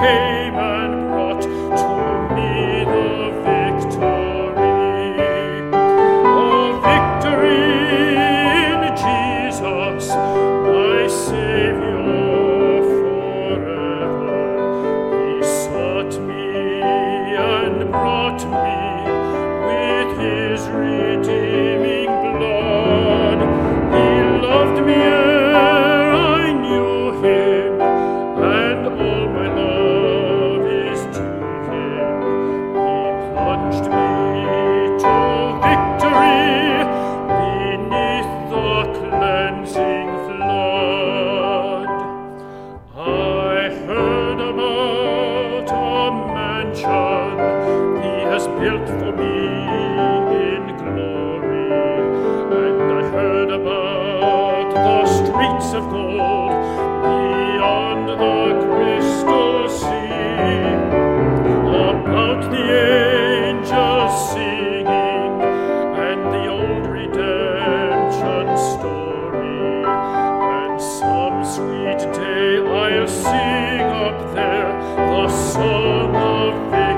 came and brought to me the victory. Oh, victory in Jesus, my Savior forever. He sought me and brought me with his redeeming blood. He loved me ere I knew him, and all my love is to him. He plunged me to victory beneath the cleansing flood. I heard about a mansion he has built for me in glory, and I heard about the streets of gold beyond the crystal sea, about the angels singing and the old redemption story. And some sweet day I'll sing up there the song of victory.